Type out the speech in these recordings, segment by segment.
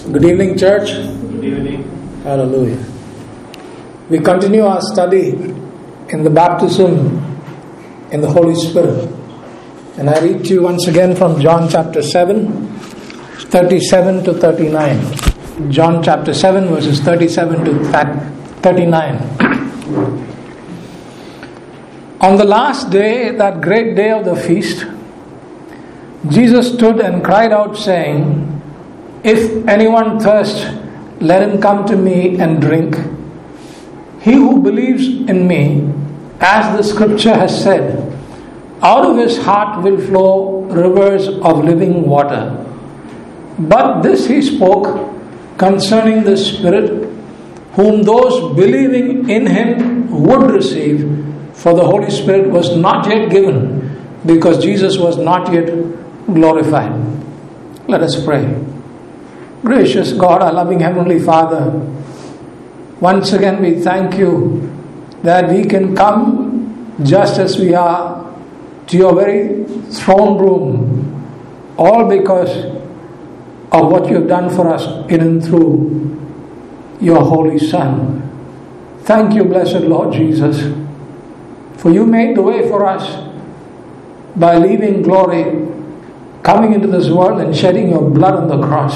Good evening, church. Good evening. Hallelujah. We continue our study in the baptism in the Holy Spirit. And I read to you once again from John chapter 7, 37 to 39. John chapter 7 verses 37 to 39. On the last day, that great day of the feast, Jesus stood and cried out, saying, "If anyone thirsts, let him come to me and drink. He who believes in me, as the scripture has said, out of his heart will flow rivers of living water." But this he spoke concerning the Spirit, whom those believing in him would receive, for the Holy Spirit was not yet given, because Jesus was not yet glorified. Let us pray. Gracious God, our loving Heavenly Father, once again we thank you that we can come just as we are to your very throne room, all because of what you have done for us in and through your Holy Son. Thank you, blessed Lord Jesus, for you made the way for us by leaving glory, coming into this world and shedding your blood on the cross.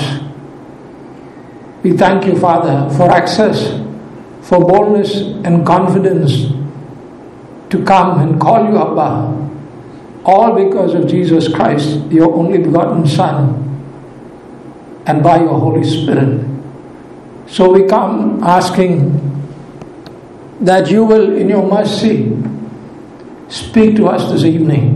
We thank you, Father, for access, for boldness and confidence to come and call you Abba, all because of Jesus Christ, your only begotten Son, and by your Holy Spirit. So we come asking that you will, in your mercy, speak to us this evening.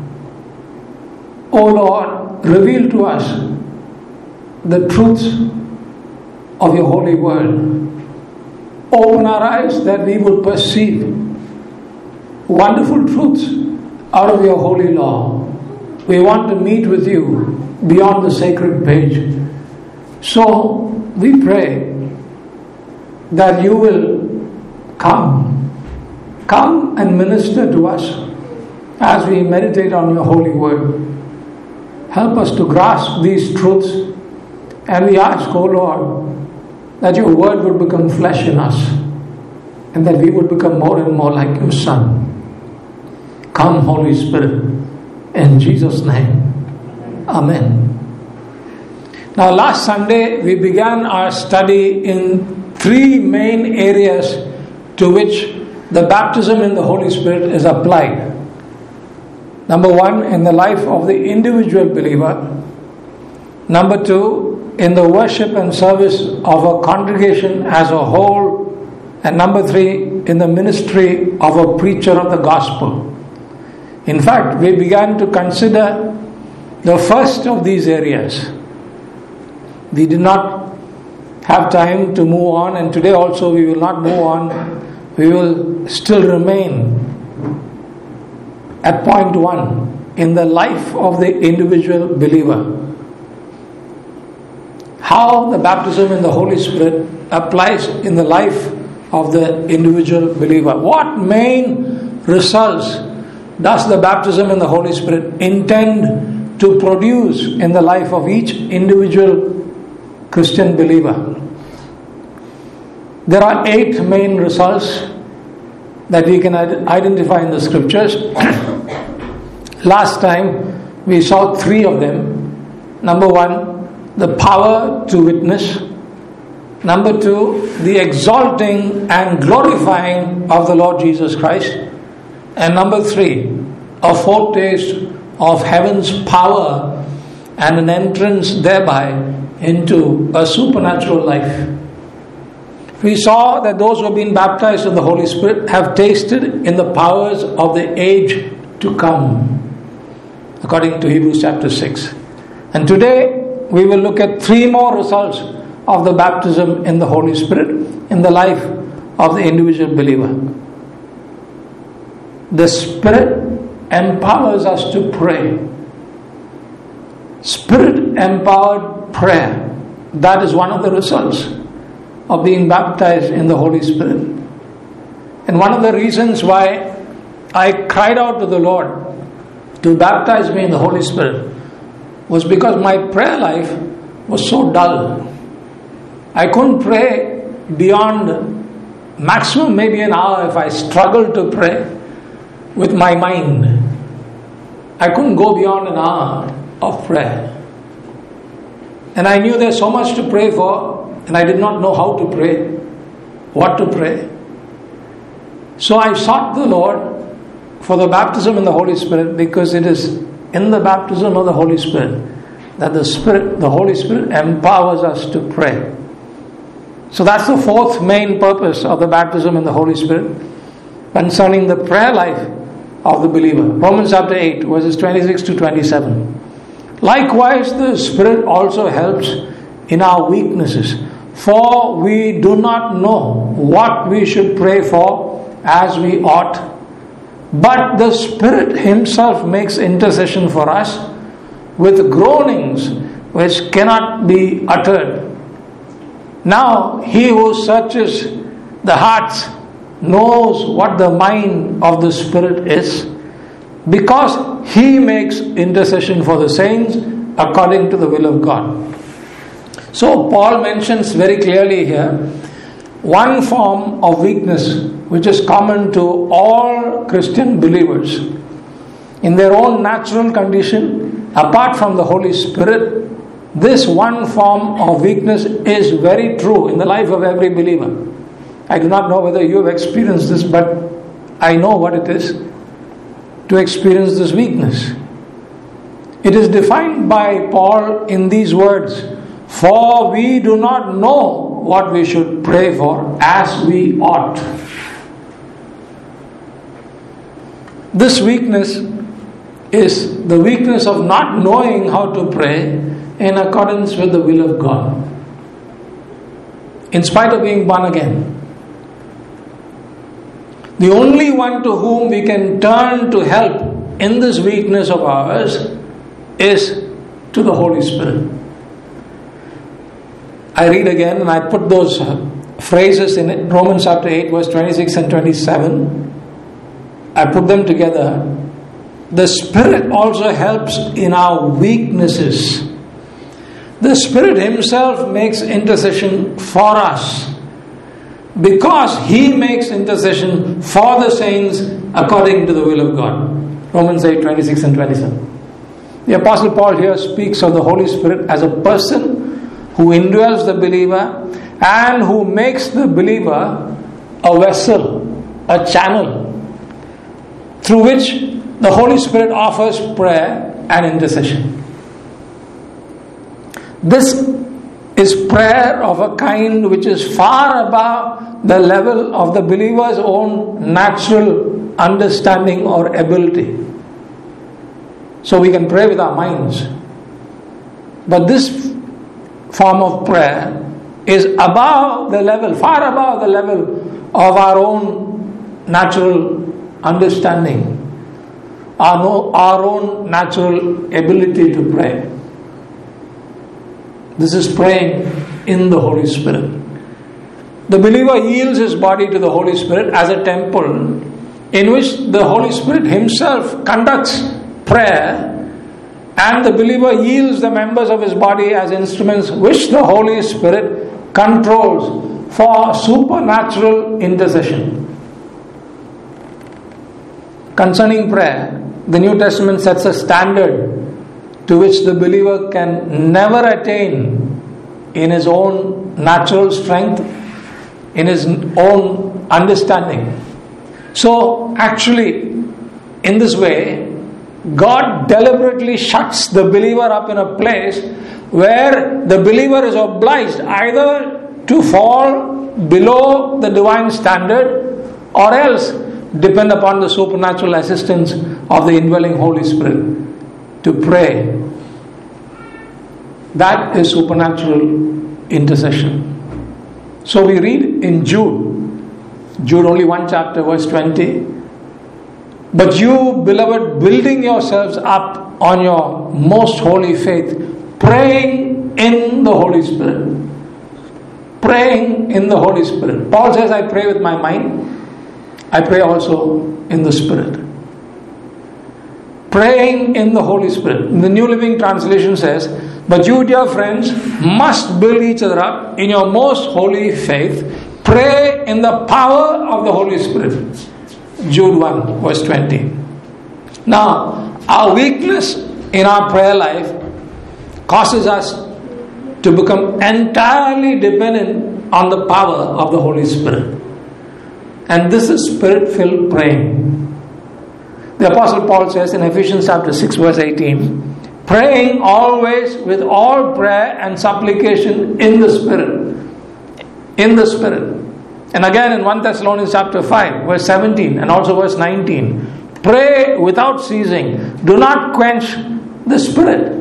O Lord, reveal to us the truths of your holy word. Open our eyes that we will perceive wonderful truths out of your holy law. We want to meet with you beyond the sacred page. So we pray that you will come and minister to us as we meditate on your holy word. Help us to grasp these truths, and we ask, O Lord, that your word would become flesh in us, and that we would become more and more like your Son. Come, Holy Spirit, in Jesus' name. Amen. Now, last Sunday we began our study in three main areas to which the baptism in the Holy Spirit is applied. Number one, in the life of the individual believer. Number two, in the worship and service of a congregation as a whole. And number three, in the ministry of a preacher of the gospel. In fact, we began to consider the first of these areas. We did not have time to move on, and today also we will not move on. We will still remain at point one, in the life of the individual believer. How the baptism in the Holy Spirit applies in the life of the individual believer. What main results does the baptism in the Holy Spirit intend to produce in the life of each individual Christian believer? There are 8 main results that we can identify in the scriptures. Last time we saw 3 of them. Number 1, the power to witness. Number 2, the exalting and glorifying of the Lord Jesus Christ. And number 3, a foretaste of heaven's power and an entrance thereby into a supernatural life. We saw that those who have been baptized in the Holy Spirit have tasted in the powers of the age to come, according to Hebrews chapter 6. And today we will look at 3 more results of the baptism in the Holy Spirit in the life of the individual believer. The Spirit empowers us to pray. Spirit-empowered prayer. That is one of the results of being baptized in the Holy Spirit. And one of the reasons why I cried out to the Lord to baptize me in the Holy Spirit was because my prayer life was so dull. I couldn't pray beyond maximum maybe an hour if I struggled to pray with my mind. I couldn't go beyond an hour of prayer. And I knew there's so much to pray for, and I did not know how to pray, what to pray. So I sought the Lord for the baptism in the Holy Spirit, because it is in the baptism of the Holy Spirit that the Holy Spirit empowers us to pray. So that's the fourth main purpose of the baptism in the Holy Spirit concerning the prayer life of the believer. Romans chapter 8, verses 26 to 27. Likewise, the Spirit also helps in our weaknesses, for we do not know what we should pray for as we ought, but the Spirit Himself makes intercession for us with groanings which cannot be uttered. Now, He who searches the hearts knows what the mind of the Spirit is, because He makes intercession for the saints according to the will of God. So Paul mentions very clearly here one form of weakness which is common to all Christian believers. In their own natural condition, apart from the Holy Spirit, this one form of weakness is very true in the life of every believer. I do not know whether you have experienced this, but I know what it is to experience this weakness. It is defined by Paul in these words: for we do not know what we should pray for as we ought. This weakness is the weakness of not knowing how to pray in accordance with the will of God, in spite of being born again. The only one to whom we can turn to help in this weakness of ours is to the Holy Spirit. I read again, and I put those phrases in Romans chapter 8, verse 26 and 27. I put them together. The Spirit also helps in our weaknesses. The Spirit Himself makes intercession for us, because He makes intercession for the saints according to the will of God. Romans 8, 26 and 27. The Apostle Paul here speaks of the Holy Spirit as a person who indwells the believer and who makes the believer a vessel, a channel, through which the Holy Spirit offers prayer and intercession. This is prayer of a kind which is far above the level of the believer's own natural understanding or ability. So we can pray with our minds. But this form of prayer is above the level, far above the level of our own natural understanding, our own natural ability to pray. This is praying in the Holy Spirit. The believer yields his body to the Holy Spirit as a temple in which the Holy Spirit Himself conducts prayer, and the believer yields the members of his body as instruments which the Holy Spirit controls for supernatural intercession. Concerning prayer, the New Testament sets a standard to which the believer can never attain in his own natural strength, in his own understanding. So actually, in this way, God deliberately shuts the believer up in a place where the believer is obliged either to fall below the divine standard or else depend upon the supernatural assistance of the indwelling Holy Spirit to pray. That is supernatural intercession. So we read in Jude only one chapter, verse 20. But you, beloved, building yourselves up on your most holy faith, praying in the Holy Spirit. Praying in the Holy Spirit. Paul says, I pray with my mind. I pray also in the Spirit. praying in the Holy Spirit. The New Living Translation says, but you, dear friends, must build each other up in your most holy faith. Pray in the power of the Holy Spirit. Jude 1 verse 20. Now, our weakness in our prayer life causes us to become entirely dependent on the power of the Holy Spirit. And this is Spirit-filled praying. The Apostle Paul says in Ephesians chapter 6 verse 18, praying always with all prayer and supplication in the Spirit. In the Spirit. And again in 1 Thessalonians chapter 5 verse 17 and also verse 19, pray without ceasing. Do not quench the Spirit.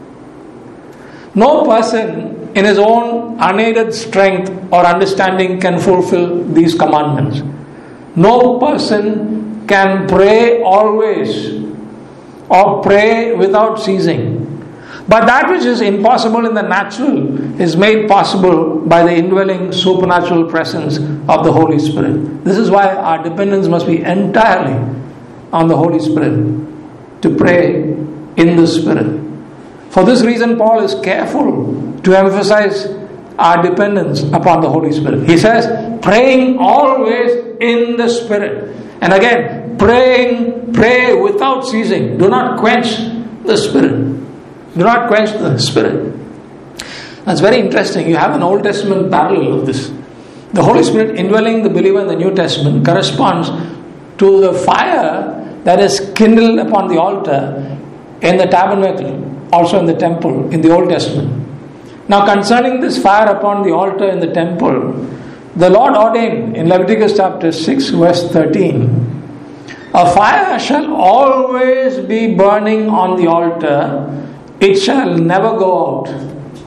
No person in his own unaided strength or understanding can fulfill these commandments. No person can pray always or pray without ceasing. But that which is impossible in the natural is made possible by the indwelling supernatural presence of the Holy Spirit. This is why our dependence must be entirely on the Holy Spirit, to pray in the Spirit. For this reason, Paul is careful to emphasize our dependence upon the Holy Spirit. He says, praying always in the Spirit. And again, pray without ceasing. Do not quench the Spirit. Do not quench the Spirit. That's very interesting. You have an Old Testament parallel of this. The Holy Spirit indwelling the believer in the New Testament corresponds to the fire that is kindled upon the altar in the tabernacle, also in the temple in the Old Testament. Now concerning this fire upon the altar in the temple, the Lord ordained in Leviticus chapter 6 verse 13, a fire shall always be burning on the altar, it shall never go out.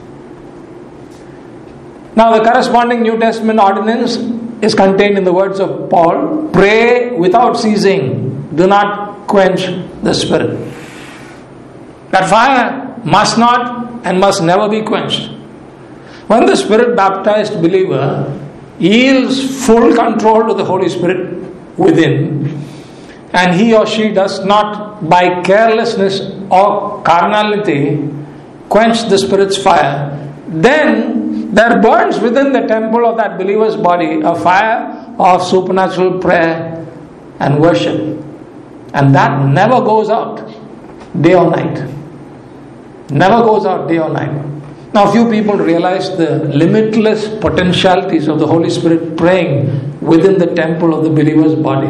Now the corresponding New Testament ordinance is contained in the words of Paul, pray without ceasing, do not quench the Spirit. That fire must not and must never be quenched. When the Spirit baptized believer yields full control to the Holy Spirit within, and he or she does not by carelessness or carnality quench the Spirit's fire, then there burns within the temple of that believer's body a fire of supernatural prayer and worship, and that never goes out day or night. Never goes out day or night. Now few people realize the limitless potentialities of the Holy Spirit praying within the temple of the believer's body.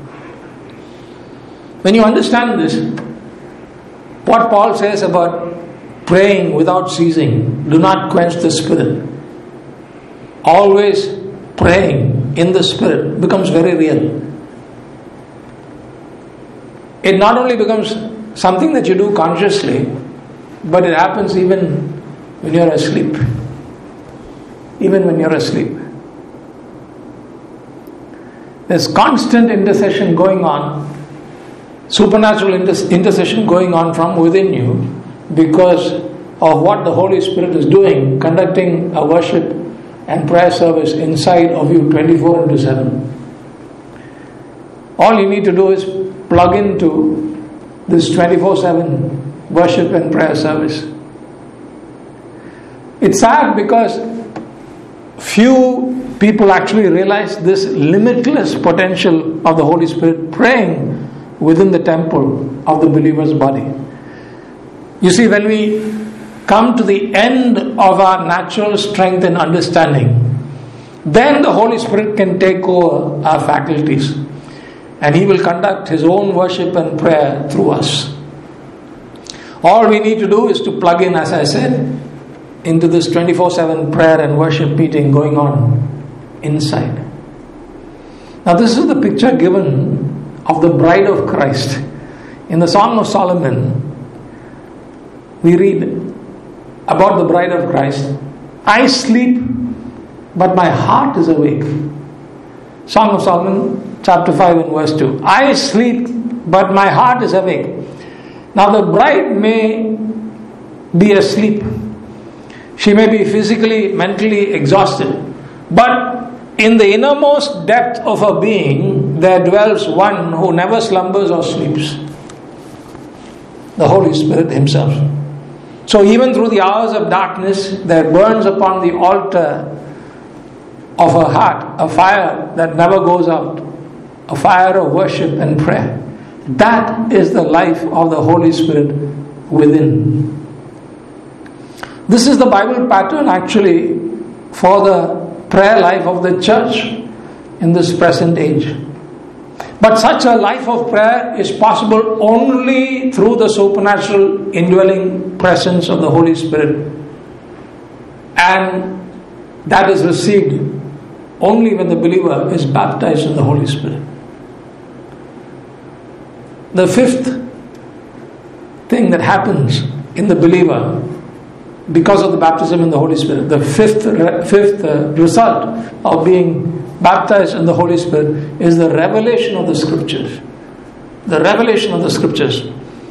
When you understand this, what Paul says about praying without ceasing, do not quench the Spirit, always praying in the Spirit, becomes very real. It not only becomes something that you do consciously, but it happens even when you're asleep. Even when you're asleep. There's constant intercession going on, supernatural intercession going on from within you because of what the Holy Spirit is doing, conducting a worship and prayer service inside of you 24/7. All you need to do is plug into this 24/7 worship and prayer service. It's sad because few people actually realize this limitless potential of the Holy Spirit praying within the temple of the believer's body. You see, when we come to the end of our natural strength and understanding, then the Holy Spirit can take over our faculties and He will conduct His own worship and prayer through us. All we need to do is to plug in, as I said, into this 24/7 prayer and worship meeting going on inside. Now this is the picture given of the bride of Christ. In the Song of Solomon, we read about the bride of Christ. I sleep, but my heart is awake. Song of Solomon, chapter 5 and verse 2. I sleep, but my heart is awake. Now the bride may be asleep. She may be physically, mentally exhausted. But in the innermost depth of her being, there dwells one who never slumbers or sleeps. the Holy Spirit Himself. So even through the hours of darkness, there burns upon the altar of her heart a fire that never goes out, a fire of worship and prayer. That is the life of the Holy Spirit within. This is the Bible pattern actually for the prayer life of the church in this present age. But such a life of prayer is possible only through the supernatural indwelling presence of the Holy Spirit. And that is received only when the believer is baptized in the Holy Spirit. The fifth thing that happens in the believer because of the baptism in the Holy Spirit, the fifth result of being baptized in the Holy Spirit is the revelation of the Scriptures. The revelation of the Scriptures.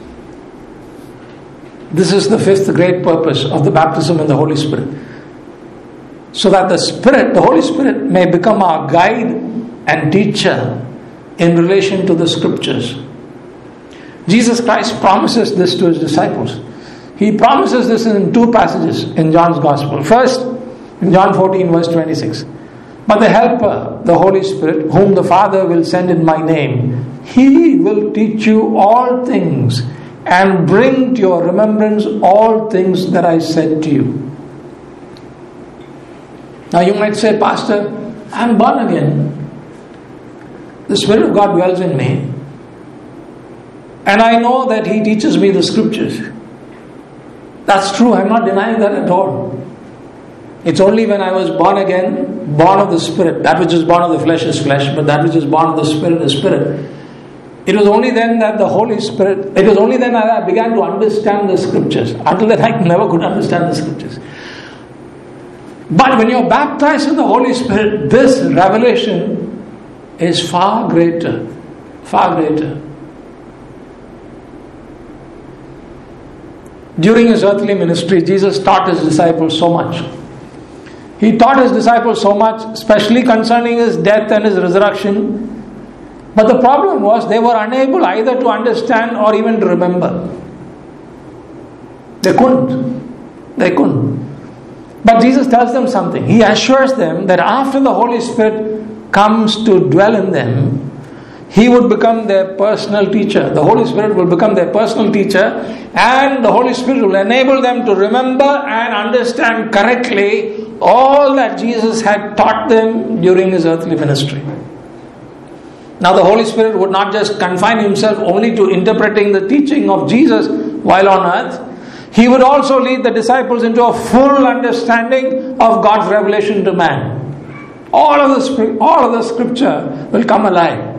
This is the fifth great purpose of the baptism in the Holy Spirit. So that the Spirit, the Holy Spirit, may become our guide and teacher in relation to the Scriptures. Jesus Christ promises this to His disciples. He promises this in two passages in John's Gospel. First, in John 14 verse 26. But the Helper, the Holy Spirit, whom the Father will send in my name, He will teach you all things and bring to your remembrance all things that I said to you. Now you might say, Pastor, I'm born again. The Spirit of God dwells in me. And I know that He teaches me the Scriptures. That's true, I'm not denying that at all. It's only when I was born again, born of the Spirit. That which is born of the flesh is flesh, but that which is born of the Spirit is Spirit. It was only then that the Holy Spirit, it was only then that I began to understand the Scriptures. Until then I never could understand the Scriptures. But when you're baptized in the Holy Spirit, this revelation is far greater. Far greater. During His earthly ministry, Jesus taught His disciples so much. He taught His disciples so much, especially concerning His death and His resurrection. But the problem was they were unable either to understand or even to remember. They couldn't. But Jesus tells them something. He assures them that after the Holy Spirit comes to dwell in them, He would become their personal teacher. The Holy Spirit will become their personal teacher, and the Holy Spirit will enable them to remember and understand correctly all that Jesus had taught them during His earthly ministry. Now the Holy Spirit would not just confine Himself only to interpreting the teaching of Jesus while on earth. He would also lead the disciples into a full understanding of God's revelation to man. All of the Scripture will come alive.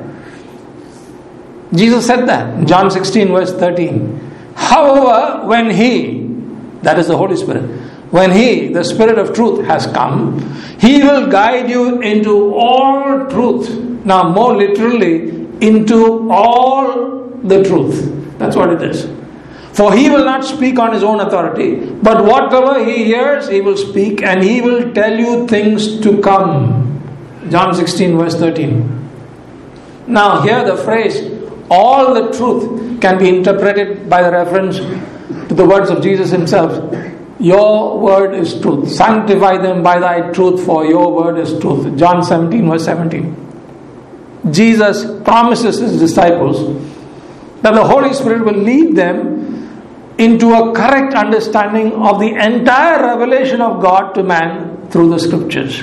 Jesus said that in John 16 verse 13. However, when He, that is the Holy Spirit, when He, the Spirit of truth, has come, He will guide you into all truth. Now more literally, into all the truth. That's what it is. For He will not speak on His own authority, but whatever He hears, He will speak, and He will tell you things to come. John 16 verse 13. Now here the phrase, all the truth, can be interpreted by the reference to the words of Jesus Himself. Your word is truth. Sanctify them by Thy truth, for Your word is truth. John 17 verse 17. Jesus promises His disciples that the Holy Spirit will lead them into a correct understanding of the entire revelation of God to man through the Scriptures.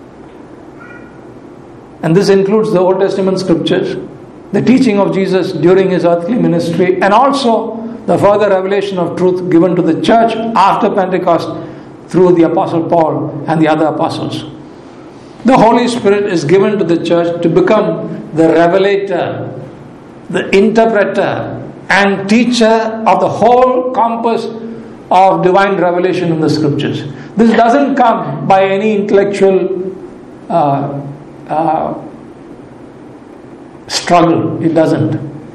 And this includes the Old Testament Scriptures, the teaching of Jesus during His earthly ministry, and also the further revelation of truth given to the church after Pentecost through the Apostle Paul and the other apostles. The Holy Spirit is given to the church to become the revelator, the interpreter, and teacher of the whole compass of divine revelation in the Scriptures. This doesn't come by any intellectual struggle. It doesn't.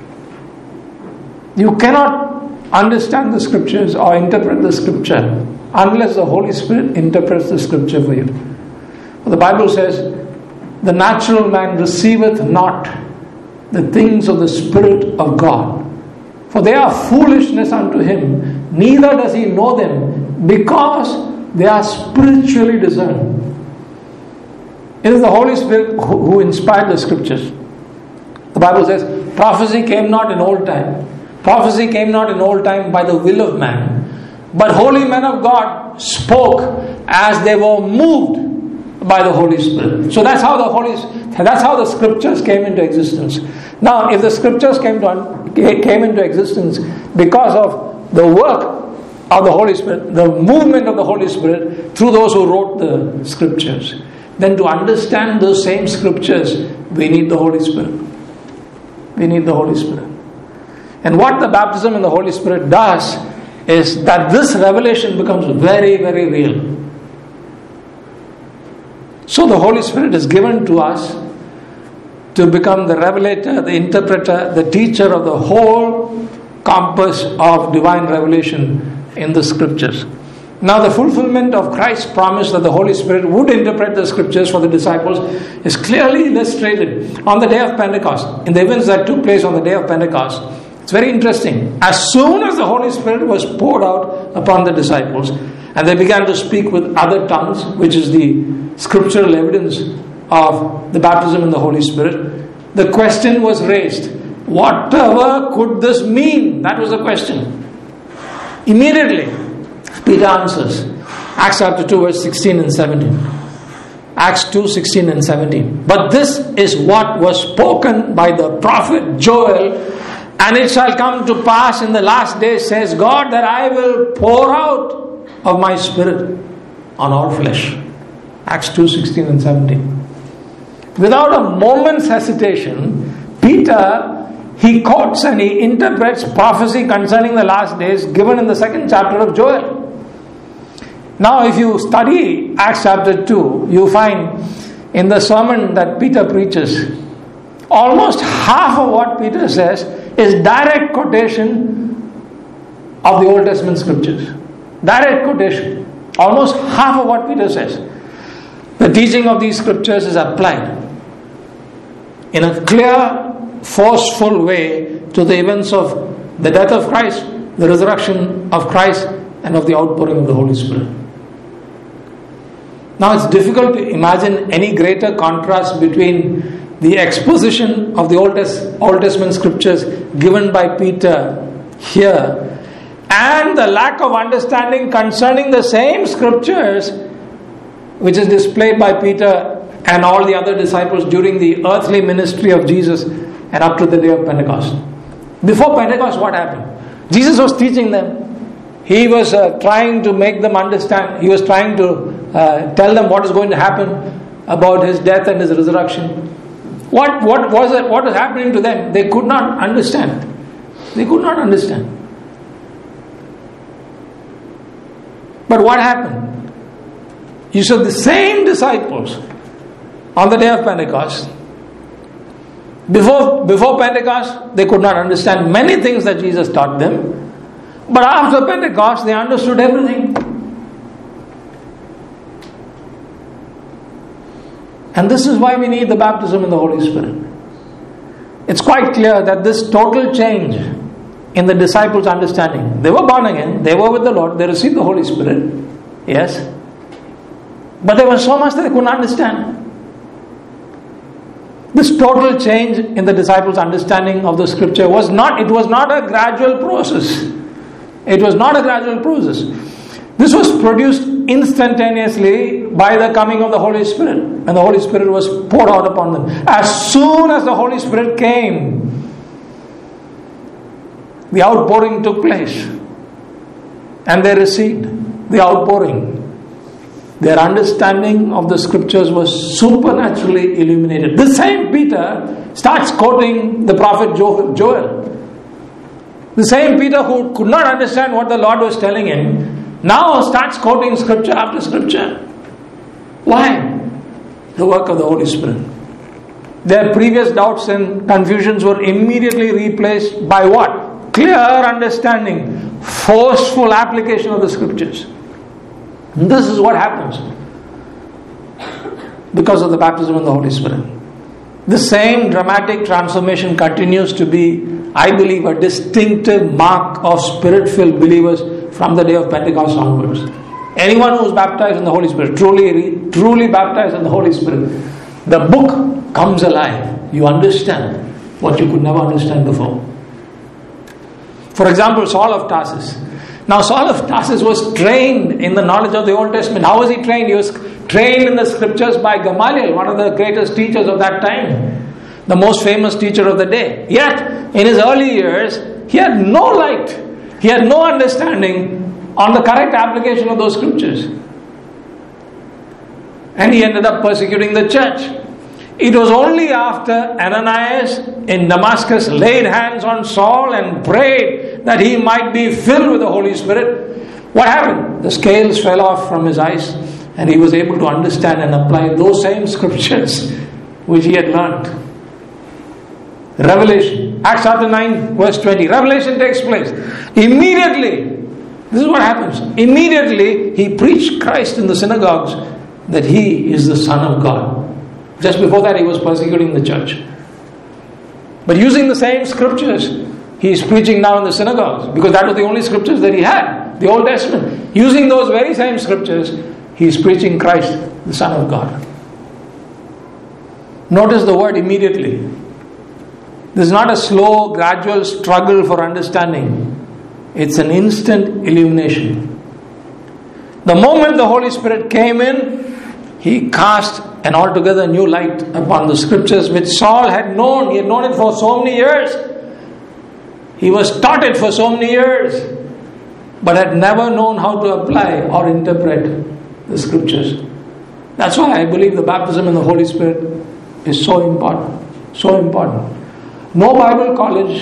You cannot understand the Scriptures or interpret the Scripture unless the Holy Spirit interprets the Scripture for you. The Bible says, the natural man receiveth not the things of the Spirit of God, For they are foolishness unto him, neither does he know them, because they are spiritually discerned. It is the Holy Spirit who inspired the scriptures. The Bible says, prophecy came not in old time. Prophecy came not in old time by the will of man, but holy men of God spoke as they were moved by the Holy Spirit. So that's how the scriptures came into existence. Now, if the scriptures came into existence because of the work of the Holy Spirit, the movement of the Holy Spirit through those who wrote the scriptures, then to understand those same scriptures, we need the Holy Spirit. We need the Holy Spirit. And what the baptism in the Holy Spirit does is that this revelation becomes very, very real. So the Holy Spirit is given to us to become the revelator, the interpreter, the teacher of the whole compass of divine revelation in the scriptures. Now the fulfillment of Christ's promise that the Holy Spirit would interpret the scriptures for the disciples is clearly illustrated on the day of Pentecost, in the events that took place on the day of Pentecost. It's very interesting. As soon as the Holy Spirit was poured out upon the disciples and they began to speak with other tongues, which is the scriptural evidence of the baptism in the Holy Spirit, the question was raised, whatever could this mean? That was the question. Immediately, Peter answers. Acts chapter 2 verse 16 and 17. Acts 2, 16 and 17. But this is what was spoken by the prophet Joel, and it shall come to pass in the last days, says God, that I will pour out of my spirit on all flesh. Acts 2, 16 and 17. Without a moment's hesitation, Peter, he quotes and he interprets prophecy concerning the last days given in the 2nd chapter of Joel. Now if you study Acts chapter 2, you find in the sermon that Peter preaches, almost half of what Peter says is direct quotation of the Old Testament scriptures. Direct quotation. Almost half of what Peter says. The teaching of these scriptures is applied in a clear, forceful way to the events of the death of Christ, the resurrection of Christ, and of the outpouring of the Holy Spirit. Now it's difficult to imagine any greater contrast between the exposition of the Old Testament scriptures given by Peter here and the lack of understanding concerning the same scriptures which is displayed by Peter and all the other disciples during the earthly ministry of Jesus and up to the day of Pentecost. Before Pentecost, what happened? Jesus was teaching them. He was trying to make them understand. He was trying to tell them what is going to happen about his death and his resurrection. What was happening to them? They could not understand. They could not understand. But what happened? You saw the same disciples on the day of Pentecost. Before Pentecost, they could not understand many things that Jesus taught them. But after Pentecost, they understood everything. And this is why we need the baptism in the Holy Spirit. It's quite clear that this total change in the disciples' understanding, they were born again, they were with the Lord, they received the Holy Spirit, yes, but there was so much that they couldn't understand. This total change in the disciples' understanding of the scripture was not a gradual process. It was not a gradual process. This was produced instantaneously by the coming of the Holy Spirit, and the Holy Spirit was poured out upon them. As soon as the Holy Spirit came, the outpouring took place, and they received the outpouring. Their understanding of the scriptures was supernaturally illuminated. The same Peter starts quoting the prophet Joel. The same Peter who could not understand what the Lord was telling him now starts quoting scripture after scripture. Why? The work of the Holy Spirit. Their previous doubts and confusions were immediately replaced by what? Clear understanding, forceful application of the scriptures. And this is what happens because of the baptism in the Holy Spirit. The same dramatic transformation continues to be I believe, a distinctive mark of Spirit-filled believers from the day of Pentecost onwards. Anyone who is baptized in the Holy Spirit, truly baptized in the Holy Spirit, the book comes alive. You understand what you could never understand before. For example, Saul of Tarsus. Now, Saul of Tarsus was trained in the knowledge of the Old Testament. How was he trained? He was trained in the scriptures by Gamaliel, one of the greatest teachers of that time, the most famous teacher of the day. Yet, in his early years, he had no light, he had no understanding on the correct application of those scriptures. And he ended up persecuting the church. It was only after Ananias in Damascus laid hands on Saul and prayed that he might be filled with the Holy Spirit. What happened? The scales fell off from his eyes and he was able to understand and apply those same scriptures which he had learned. Revelation, Acts chapter 9 verse 20. Revelation takes place. Immediately, this is what happens. Immediately he preached Christ in the synagogues that he is the Son of God. Just before that he was persecuting the church. But using the same scriptures, he is preaching now in the synagogues, because that was the only scriptures that he had, the Old Testament. Using those very same scriptures, he is preaching Christ, the Son of God. Notice the word immediately. This is not a slow, gradual struggle for understanding. It's an instant illumination. The moment the Holy Spirit came in, he cast an altogether new light upon the scriptures which Saul had known. He had known it for so many years. He was taught it for so many years, but had never known how to apply or interpret the scriptures. That's why I believe the baptism in the Holy Spirit is so important. So important. No Bible college,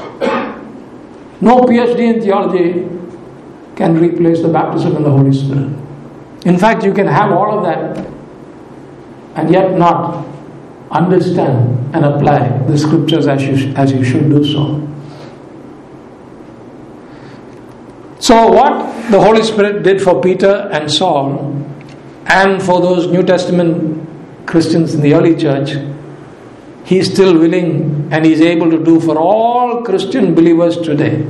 no PhD in theology can replace the baptism in the Holy Spirit. In fact, you can have all of that and yet not understand and apply the scriptures as you should do so. So what the Holy Spirit did for Peter and Saul and for those New Testament Christians in the early church, He is still willing and He is able to do for all Christian believers today.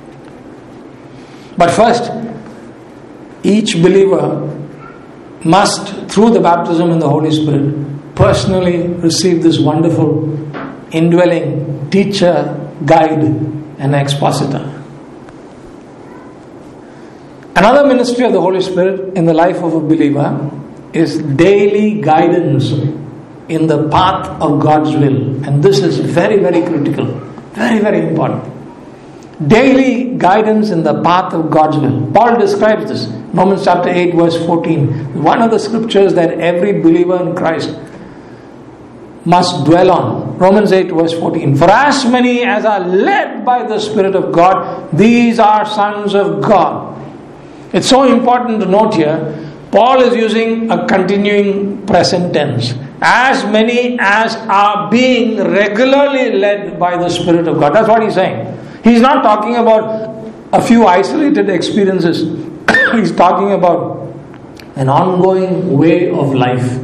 But first, each believer must, through the baptism in the Holy Spirit, personally receive this wonderful indwelling teacher, guide, and expositor. Another ministry of the Holy Spirit in the life of a believer is daily guidance in the path of God's will. And this is very, very critical. Very, very important. Daily guidance in the path of God's will. Paul describes this. Romans chapter 8 verse 14. One of the scriptures that every believer in Christ must dwell on. Romans 8 verse 14. For as many as are led by the Spirit of God, these are sons of God. It's so important to note here, Paul is using a continuing present tense. As many as are being regularly led by the Spirit of God. That's what he's saying. He's not talking about a few isolated experiences. He's talking about an ongoing way of life.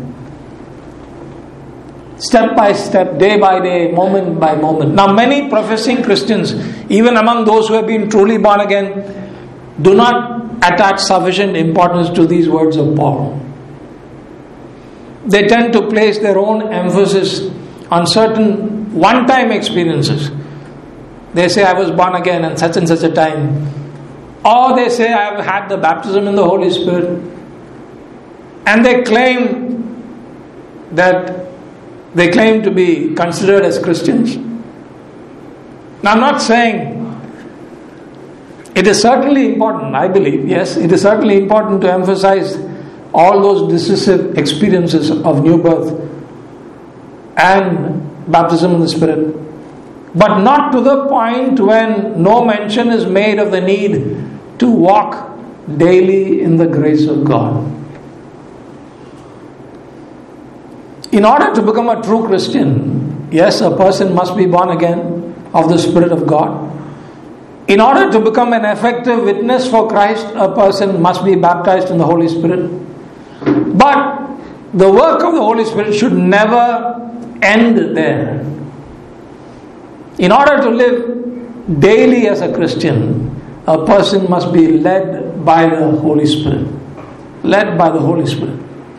Step by step, day by day, moment by moment. Now many professing Christians, even among those who have been truly born again, do not attach sufficient importance to these words of Paul. They tend to place their own emphasis on certain one-time experiences. They say, I was born again at such and such a time. Or they say, I have had the baptism in the Holy Spirit. And they claim to be considered as Christians. Now I'm not saying it is certainly important, I believe, yes, it is certainly important to emphasize all those decisive experiences of new birth and baptism in the Spirit, but not to the point when no mention is made of the need to walk daily in the grace of God. In order to become a true Christian, yes, a person must be born again of the Spirit of God. In order to become an effective witness for Christ, a person must be baptized in the Holy Spirit. But the work of the Holy Spirit should never end there. In order to live daily as a Christian, a person must be led by the Holy Spirit. Led by the Holy Spirit.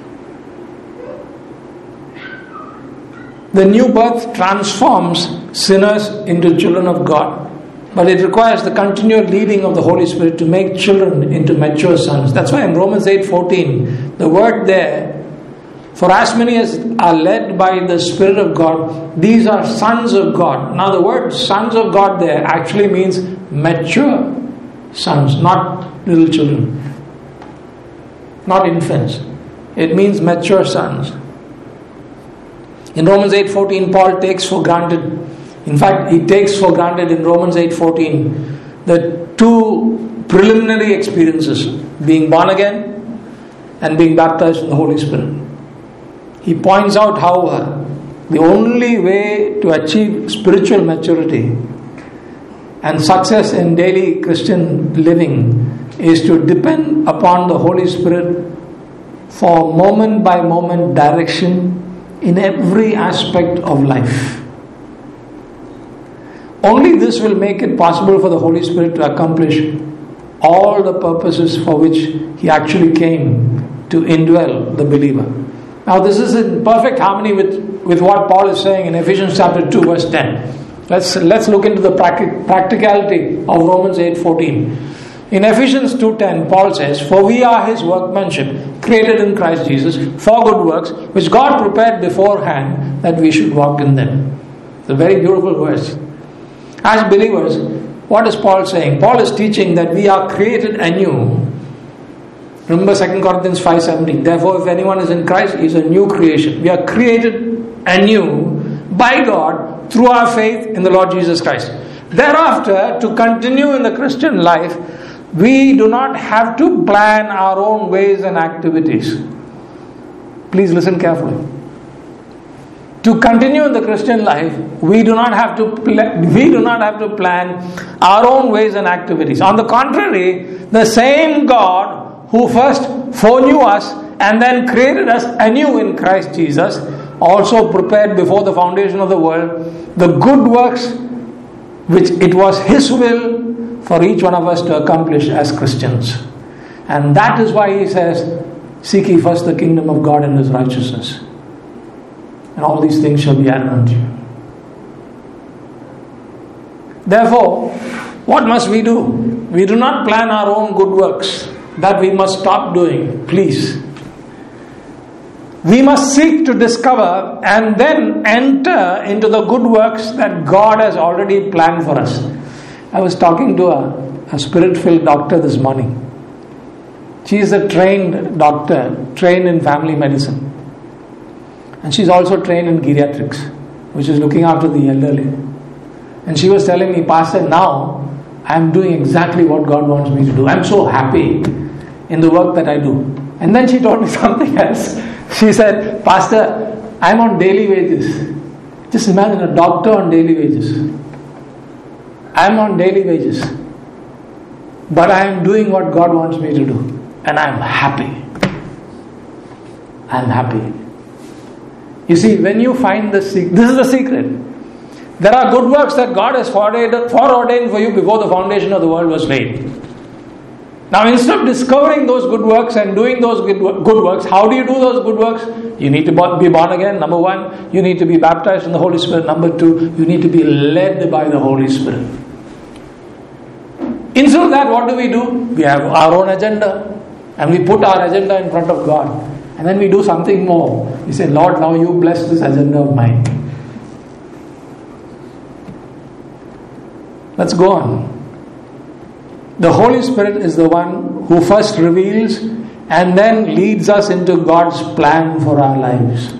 The new birth transforms sinners into children of God, but it requires the continual leading of the Holy Spirit to make children into mature sons. That's why in Romans 8:14, the word there, for as many as are led by the Spirit of God, these are sons of God. Now the word sons of God there actually means mature sons, not little children, not infants. It means mature sons. In Romans 8:14, Paul takes for granted, in fact, he takes for granted in Romans 8:14 the two preliminary experiences, being born again and being baptized in the Holy Spirit. He points out how the only way to achieve spiritual maturity and success in daily Christian living is to depend upon the Holy Spirit for moment by moment direction in every aspect of life. Only this will make it possible for the Holy Spirit to accomplish all the purposes for which He actually came to indwell the believer. Now this is in perfect harmony with what Paul is saying in Ephesians chapter 2 verse 10. Let's look into the practicality of Romans 8:14. In Ephesians 2:10, Paul says, "For we are His workmanship, created in Christ Jesus, for good works, which God prepared beforehand that we should walk in them." It's a very beautiful verse. As believers, what is Paul saying? Paul is teaching that we are created anew. Remember 2 Corinthians 5:17. Therefore, if anyone is in Christ, he is a new creation. We are created anew by God through our faith in the Lord Jesus Christ. Thereafter, to continue in the Christian life, we do not have to plan our own ways and activities. Please listen carefully. To continue in the Christian life, we do not have to plan our own ways and activities. On the contrary, the same God who first foreknew us and then created us anew in Christ Jesus also prepared before the foundation of the world the good works which it was His will for each one of us to accomplish as Christians. And that is why He says, "Seek ye first the kingdom of God and His righteousness, and all these things shall be added unto you." Therefore, what must we do? We do not plan our own good works. That we must stop doing, please. We must seek to discover and then enter into the good works that God has already planned for us. I was talking to a spirit-filled doctor this morning. She is a trained doctor, trained in family medicine. And she's also trained in geriatrics, which is looking after the elderly. And she was telling me, "Pastor, now I'm doing exactly what God wants me to do. I'm so happy in the work that I do." And then she told me something else. She said, "Pastor, I'm on daily wages." Just imagine a doctor on daily wages. I'm on daily wages. But I am doing what God wants me to do. And I'm happy. I'm happy. You see, when you find this is the secret. There are good works that God has foreordained for you before the foundation of the world was laid. Now, instead of discovering those good works and doing those good works, how do you do those good works? You need to be born again, number one. You need to be baptized in the Holy Spirit, number two. You need to be led by the Holy Spirit. Instead of that, what do? We have our own agenda, and we put our agenda in front of God. And then we do something more. We say, "Lord, now you bless this agenda of mine." Let's go on. The Holy Spirit is the one who first reveals and then leads us into God's plan for our lives.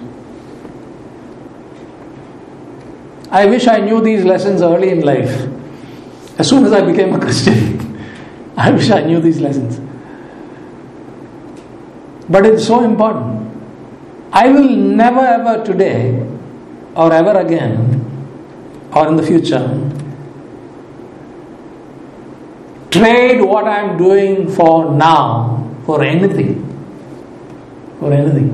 I wish I knew these lessons early in life. As soon as I became a Christian, I wish I knew these lessons. But it's so important. I will never ever today or ever again or in the future trade what I'm doing for now for anything. For anything.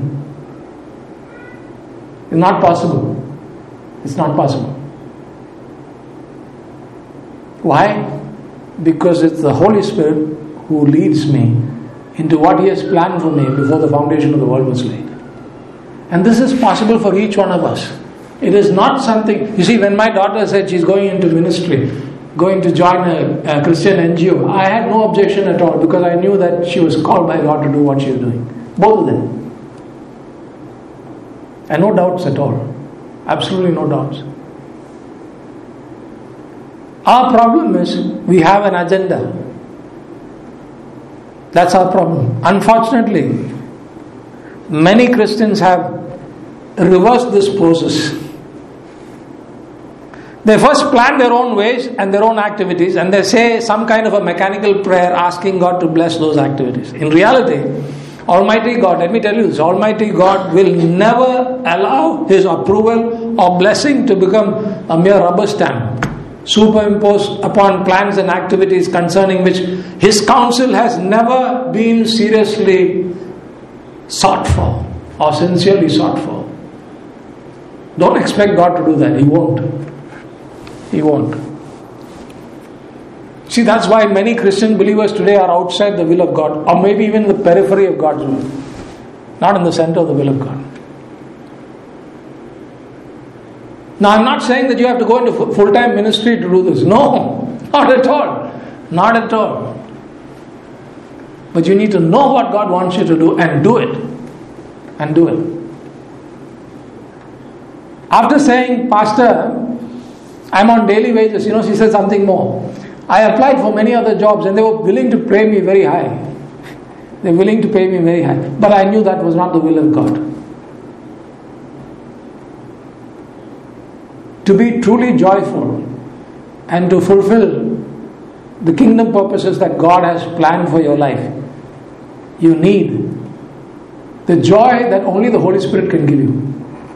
It's not possible. It's not possible. Why? Because it's the Holy Spirit who leads me into what He has planned for me before the foundation of the world was laid. And this is possible for each one of us. It is not something... You see, when my daughter said she's going into ministry, going to join a Christian NGO, I had no objection at all, because I knew that she was called by God to do what she was doing. Both of them. And no doubts at all. Absolutely no doubts. Our problem is we have an agenda. That's our problem. Unfortunately, many Christians have reversed this process. They first plan their own ways and their own activities, and they say some kind of a mechanical prayer asking God to bless those activities. In reality, Almighty God, let me tell you this, Almighty God will never allow His approval or blessing to become a mere rubber stamp, superimposed upon plans and activities concerning which His counsel has never been seriously sought for or sincerely sought for. Don't expect God to do that. He won't. He won't. See, that's why many Christian believers today are outside the will of God, or maybe even the periphery of God's will, not in the center of the will of God. Now, I'm not saying that you have to go into full-time ministry to do this. No, not at all. Not at all. But you need to know what God wants you to do and do it. And do it. After saying, Pastor, I'm on daily wages, she said something more. I applied for many other jobs and they were willing to pay me very high. They were willing to pay me very high. But I knew that was not the will of God. To be truly joyful and to fulfill the kingdom purposes that God has planned for your life, you need the joy that only the Holy Spirit can give you.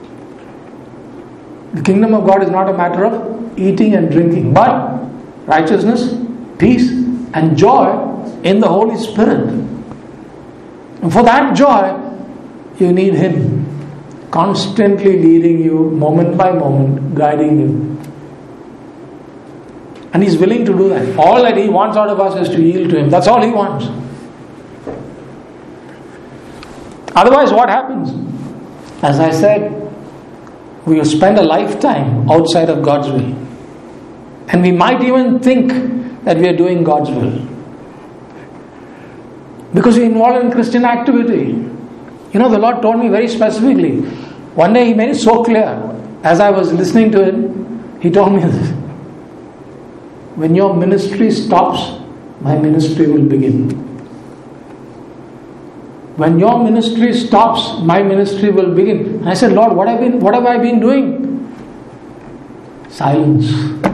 The kingdom of God is not a matter of eating and drinking, but righteousness, peace, and joy in the Holy Spirit. And for that joy, you need Him constantly leading you, moment by moment, guiding you. And He's willing to do that. All that He wants out of us is to yield to Him. That's all He wants. Otherwise, what happens? As I said, we will spend a lifetime outside of God's will. And we might even think that we are doing God's will. Because we're involved in Christian activity. The Lord told me very specifically. One day He made it so clear. As I was listening to it, He told me this. When your ministry stops, my ministry will begin. When your ministry stops, my ministry will begin. And I said, Lord, what have I been doing? Silence.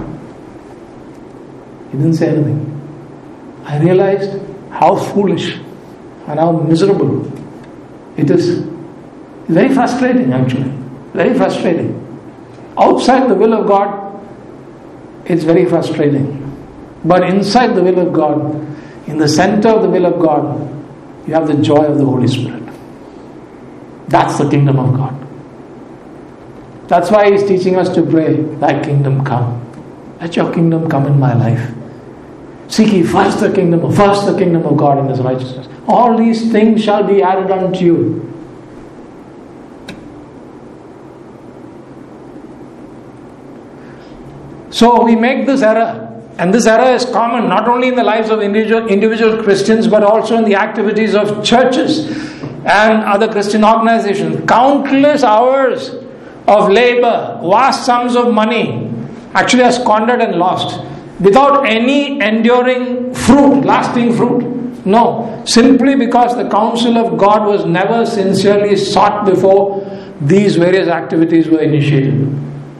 He didn't say anything. I realized how foolish and how miserable it is. It's very frustrating, actually. Very frustrating. Outside the will of God, it's very frustrating. But inside the will of God, in the center of the will of God, you have the joy of the Holy Spirit. That's the kingdom of God. That's why He's teaching us to pray, Thy kingdom come. Let your kingdom come in my life. Seek ye first the kingdom of God and His righteousness. All these things shall be added unto you. So we make this error. And this error is common not only in the lives of individual Christians, but also in the activities of churches and other Christian organizations. Countless hours of labor, vast sums of money actually are squandered and lost without any enduring fruit, lasting fruit. No, simply because the counsel of God was never sincerely sought before these various activities were initiated.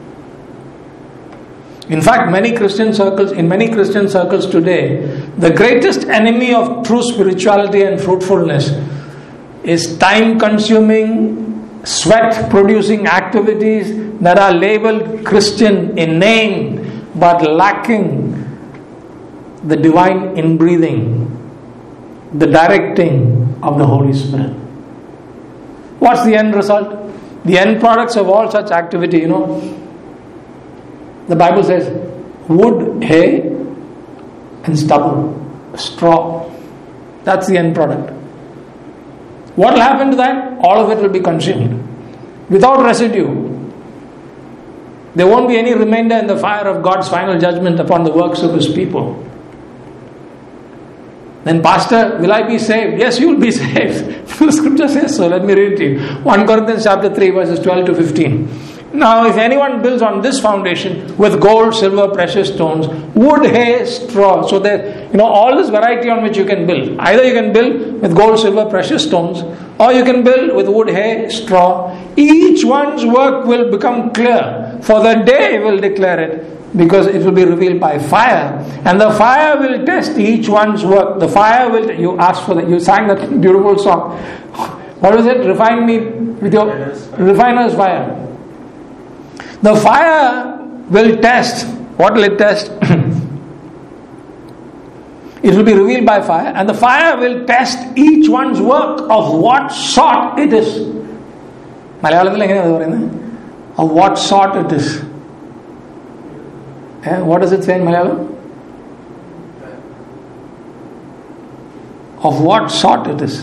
In fact, in many Christian circles today, the greatest enemy of true spirituality and fruitfulness is time-consuming, sweat-producing activities that are labeled Christian in name, but lacking the divine inbreathing, the directing of the Holy Spirit. What's the end result? The end products of all such activity, the Bible says, wood, hay, and stubble, straw. That's the end product. What will happen to that? All of it will be consumed without residue. There won't be any remainder in the fire of God's final judgment upon the works of His people. Then, Pastor, will I be saved? Yes, you will be saved. The scripture says so. Let me read it to you. 1 Corinthians chapter 3 verses 12 to 15. Now, if anyone builds on this foundation with gold, silver, precious stones, wood, hay, straw, so that, all this variety on which you can build. Either you can build with gold, silver, precious stones, or you can build with wood, hay, straw. Each one's work will become clear, for the day will declare it, because it will be revealed by fire, and the fire will test each one's work. The fire will, you asked for that, you sang that beautiful song. What was it? Refine me with your refiner's fire. The fire will test. What will it test? It will be revealed by fire, and the fire will test each one's work of what sort it is. Of what sort it is. What does it say in Malayalam? Of what sort it is.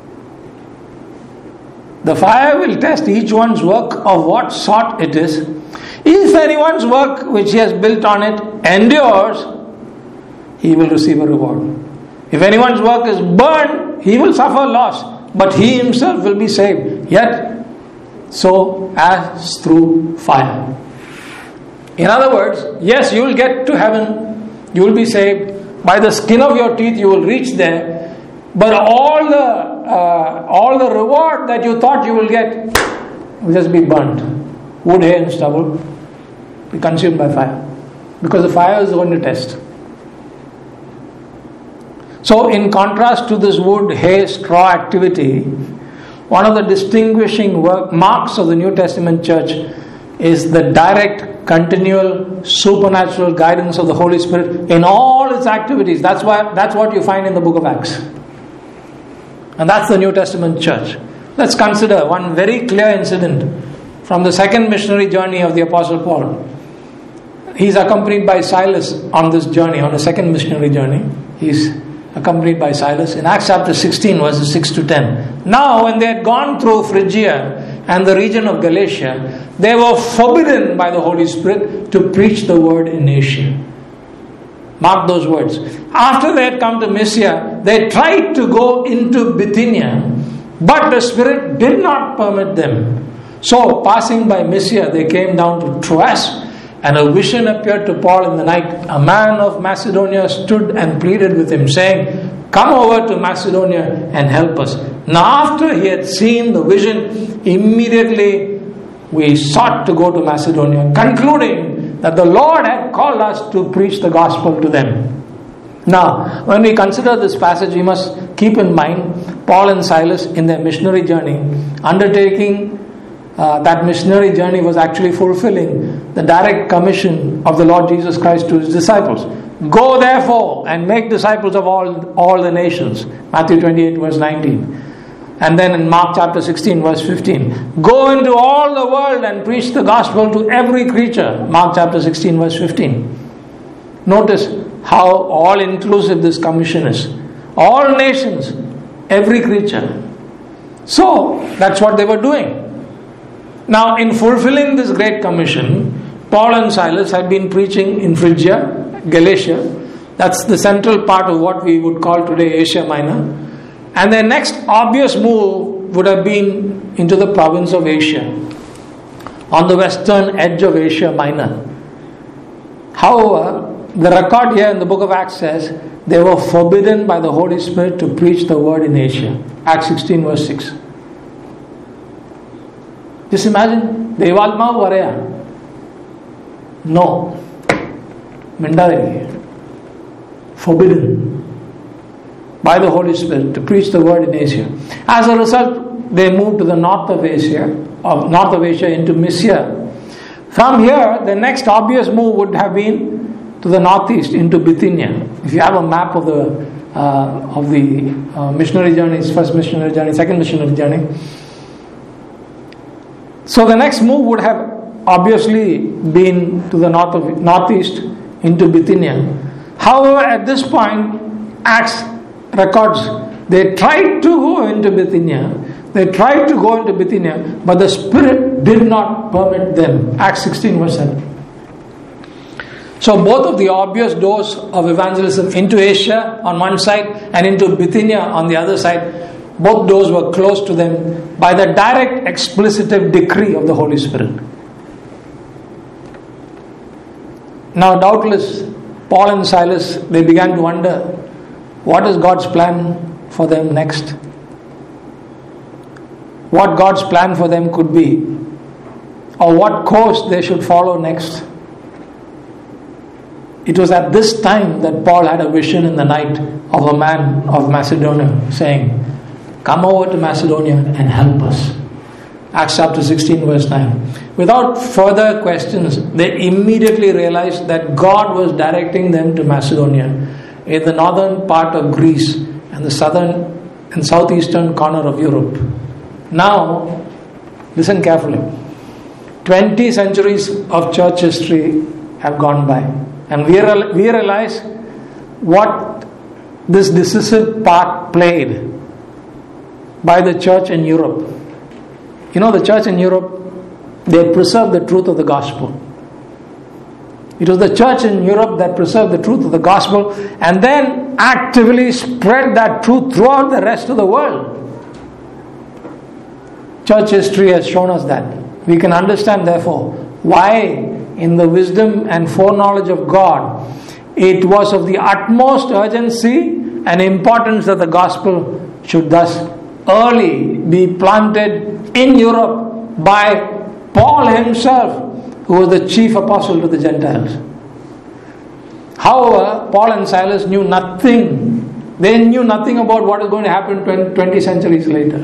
The fire will test each one's work of what sort it is. If anyone's work which he has built on it endures, he will receive a reward. If anyone's work is burned, he will suffer loss, but he himself will be saved. Yet, so as through fire. In other words, yes, you will get to heaven, you will be saved. By the skin of your teeth, you will reach there. But all the reward that you thought you will get will just be burnt. Wood, hay, and stubble be consumed by fire, because the fire is going to test. So, in contrast to this wood, hay, straw activity, one of the distinguishing marks of the New Testament church is the direct, continual, supernatural guidance of the Holy Spirit in all its activities. That's what you find in the book of Acts. And that's the New Testament church. Let's consider one very clear incident from the second missionary journey of the Apostle Paul. He's accompanied by Silas on this journey, on a second missionary journey. He's accompanied by Silas in Acts chapter 16 verses 6 to 10. Now, when they had gone through Phrygia and the region of Galatia, they were forbidden by the Holy Spirit to preach the word in Asia. Mark those words. After they had come to Mysia, they tried to go into Bithynia, but the Spirit did not permit them. So, passing by Mysia, they came down to Troas, and a vision appeared to Paul in the night. A man of Macedonia stood and pleaded with him, saying, "Come over to Macedonia and help us." Now, after he had seen the vision, immediately we sought to go to Macedonia, concluding that the Lord had called us to preach the gospel to them. Now, when we consider this passage, we must keep in mind Paul and Silas in their missionary journey, undertaking that missionary journey was actually fulfilling the direct commission of the Lord Jesus Christ to His disciples. Go therefore and make disciples of all the nations. Matthew 28 verse 19. And then in Mark chapter 16 verse 15. Go into all the world and preach the gospel to every creature. Mark chapter 16 verse 15. Notice how all inclusive this commission is. All nations, every creature. So, that's what they were doing. Now, in fulfilling this great commission, Paul and Silas had been preaching in Phrygia, Galatia. That's the central part of what we would call today Asia Minor. And their next obvious move would have been into the province of Asia, on the western edge of Asia Minor. However, the record here in the book of Acts says they were forbidden by the Holy Spirit to preach the word in Asia. Acts 16 verse 6. Just imagine, Devalma Varaya. No. Mindadari. Forbidden by the Holy Spirit to preach the word in Asia. As a result, they moved to the north of Asia into Mysia. From here, the next obvious move would have been to the northeast into Bithynia. If you have a map of the missionary journeys, first missionary journey, second missionary journey. So the next move would have obviously been to the northeast into Bithynia. However, at this point, Acts records they tried to go into Bithynia. But the Spirit did not permit them. Acts 16 verse 7. So both of the obvious doors of evangelism into Asia on one side and into Bithynia on the other side, both doors were closed to them by the direct explicitive decree of the Holy Spirit. Now doubtless, Paul and Silas, they began to wonder, what is God's plan for them next? What God's plan for them could be, or what course they should follow next. It was at this time that Paul had a vision in the night of a man of Macedonia saying, come over to Macedonia and help us. Acts chapter 16 verse 9. Without further questions, they immediately realized that God was directing them to Macedonia, in the northern part of Greece and the southern and southeastern corner of Europe. Now, listen carefully. 20 centuries of church history have gone by, and we realize what this decisive part played by the church in Europe. You know, the church in Europe, they preserved the truth of the gospel. It was the church in Europe that preserved the truth of the gospel and then actively spread that truth throughout the rest of the world. Church history has shown us that. We can understand, therefore, why in the wisdom and foreknowledge of God, it was of the utmost urgency and importance that the gospel should thus early be planted in Europe by Paul himself, who was the chief apostle to the Gentiles. However, Paul and Silas knew nothing. They knew nothing about what is going to happen 20 centuries later.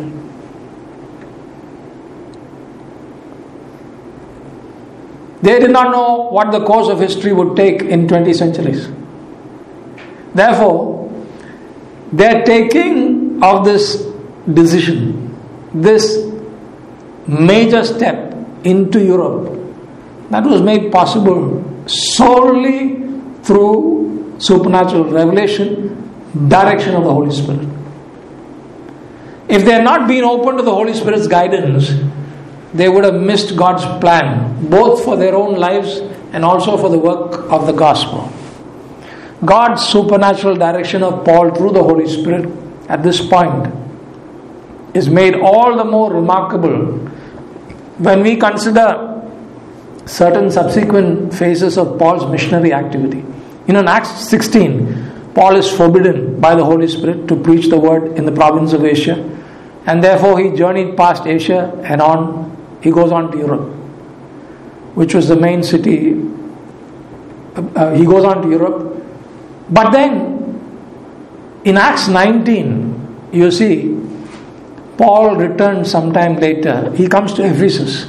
They did not know what the course of history would take in 20 centuries. Therefore, their taking of this decision, this major step into Europe, that was made possible solely through supernatural revelation, direction of the Holy Spirit. If they had not been open to the Holy Spirit's guidance, they would have missed God's plan, both for their own lives and also for the work of the gospel. God's supernatural direction of Paul through the Holy Spirit at this point is made all the more remarkable when we consider certain subsequent phases of Paul's missionary activity. In Acts 16, Paul is forbidden by the Holy Spirit to preach the word in the province of Asia, and therefore he journeyed past Asia and on. He goes on to Europe, which was the main city. He goes on to Europe. But then, in Acts 19, you see, Paul returns sometime later. He comes to Ephesus.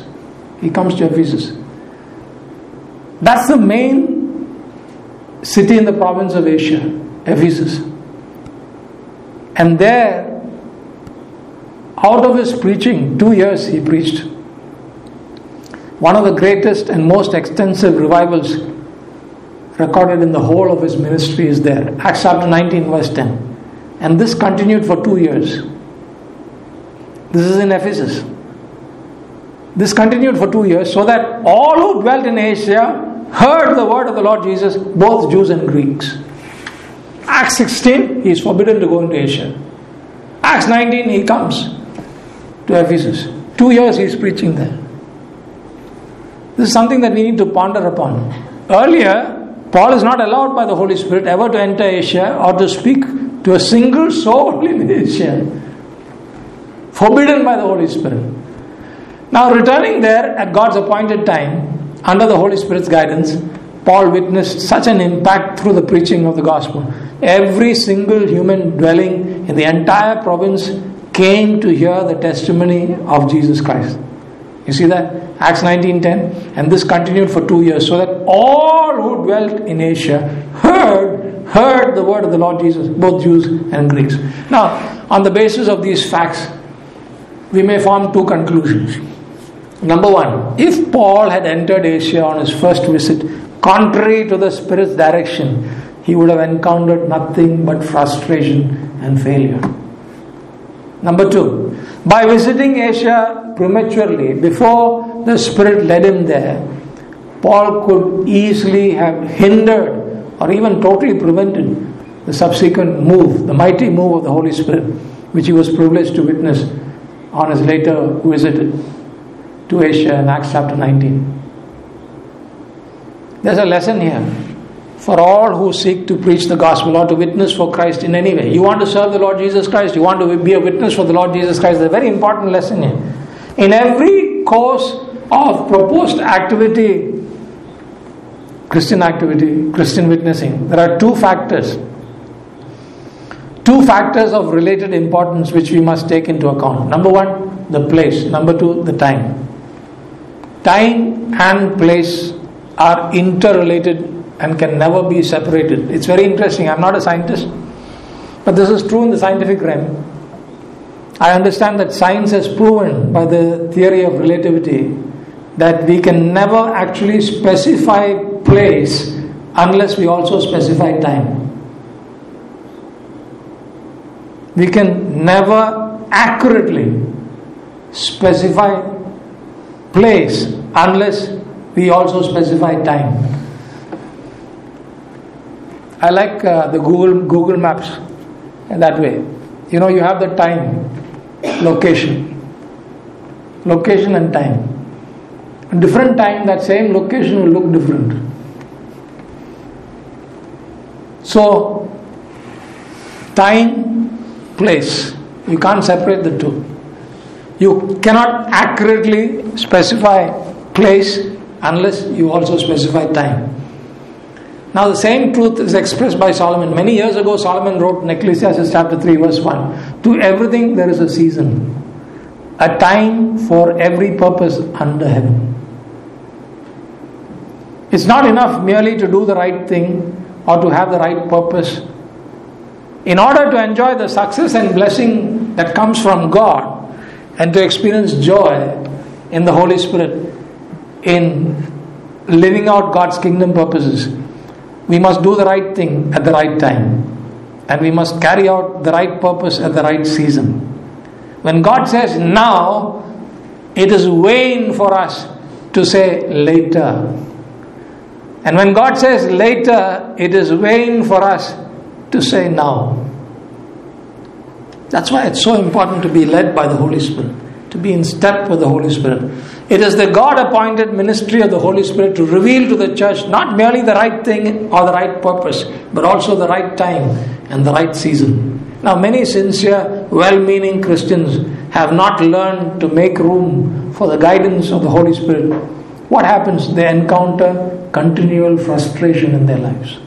That's the main city in the province of Asia, Ephesus. And there, out of his preaching, 2 years he preached. One of the greatest and most extensive revivals recorded in the whole of his ministry is there. Acts chapter 19 verse 10. And this continued for 2 years. This is in Ephesus. This continued for 2 years so that all who dwelt in Asia heard the word of the Lord Jesus, both Jews and Greeks. Acts 16, he is forbidden to go into Asia. Acts 19, he comes to Ephesus. 2 years he is preaching there. This is something that we need to ponder upon. Earlier, Paul is not allowed by the Holy Spirit ever to enter Asia or to speak to a single soul in Asia. Forbidden by the Holy Spirit. Now, returning there at God's appointed time, under the Holy Spirit's guidance, Paul witnessed such an impact through the preaching of the gospel. Every single human dwelling in the entire province came to hear the testimony of Jesus Christ. You see that? Acts 19:10. And this continued for 2 years, so that all who dwelt in Asia heard the word of the Lord Jesus, both Jews and Greeks. Now, on the basis of these facts, we may form two conclusions. Number one, if Paul had entered Asia on his first visit, contrary to the Spirit's direction, he would have encountered nothing but frustration and failure. Number 2, by visiting Asia prematurely, before the Spirit led him there, Paul could easily have hindered or even totally prevented the subsequent move, the mighty move of the Holy Spirit, which he was privileged to witness on his later visit to Asia in Acts chapter 19. There's a lesson here for all who seek to preach the gospel or to witness for Christ in any way. You want to serve the Lord Jesus Christ, you want to be a witness for the Lord Jesus Christ. There's a very important lesson here. In every course of proposed activity, Christian activity, Christian witnessing, there are two factors of related importance which we must take into account. Number 1, the place. Number 2, the time. Time and place are interrelated and can never be separated. It's very interesting. I'm not a scientist, but this is true in the scientific realm. I understand that science has proven by the theory of relativity that we can never actually specify place unless we also specify time. We can never accurately specify place unless we also specify time. I like the Google Maps in that way. You know, you have the time, location and time. At different time, that same location will look different. So, time, place, you can't separate the two. You cannot accurately specify place unless you also specify time. Now the same truth is expressed by Solomon. Many years ago, Solomon wrote in Ecclesiastes chapter 3 verse 1, to everything there is a season, a time for every purpose under heaven. It's not enough merely to do the right thing or to have the right purpose. In order to enjoy the success and blessing that comes from God and to experience joy in the Holy Spirit in living out God's kingdom purposes, we must do the right thing at the right time, and we must carry out the right purpose at the right season. When God says now, it is vain for us to say later. And when God says later, it is vain for us to say now. That's why it's so important to be led by the Holy Spirit, to be in step with the Holy Spirit. It is the God-appointed ministry of the Holy Spirit to reveal to the church not merely the right thing or the right purpose, but also the right time and the right season. Now, many sincere, well-meaning Christians have not learned to make room for the guidance of the Holy Spirit. What happens? They encounter continual frustration in their lives.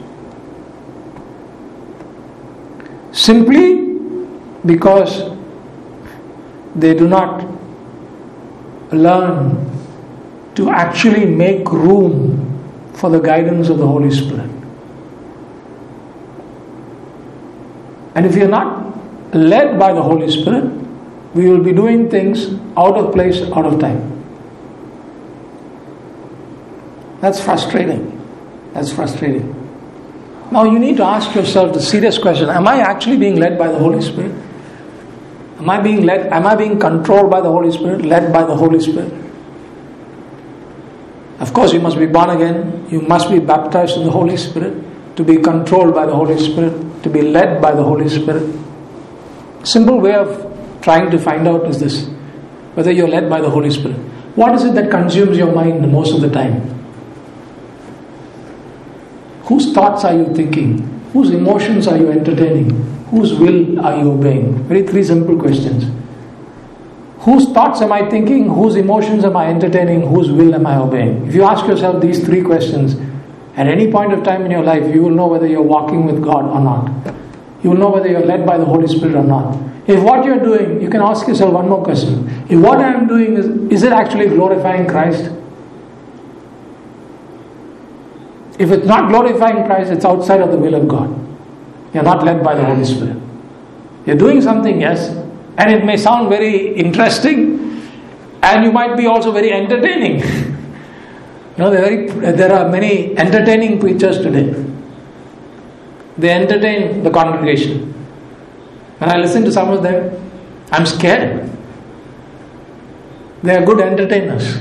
Simply because they do not learn to actually make room for the guidance of the Holy Spirit. And if we are not led by the Holy Spirit, we will be doing things out of place, out of time. That's frustrating. Now you need to ask yourself the serious question, am I actually being led by the Holy Spirit? Am I being controlled by the Holy Spirit, led by the Holy Spirit? Of course, you must be born again. You must be baptized in the Holy Spirit to be controlled by the Holy Spirit, to be led by the Holy Spirit. Simple way of trying to find out is this, whether you're led by the Holy Spirit. What is it that consumes your mind most of the time? Whose thoughts are you thinking? Whose emotions are you entertaining? Whose will are you obeying? Three simple questions. Whose thoughts am I thinking? Whose emotions am I entertaining? Whose will am I obeying? If you ask yourself these three questions, at any point of time in your life, you will know whether you're walking with God or not. You will know whether you're led by the Holy Spirit or not. If what you're doing, you can ask yourself one more question. If what I am doing is it actually glorifying Christ? If it's not glorifying Christ, it's outside of the will of God. You're not led by the Holy Spirit. You're doing something, yes, and it may sound very interesting, and you might be also very entertaining. There are many entertaining preachers today. They entertain the congregation. When I listen to some of them, I'm scared. They are good entertainers.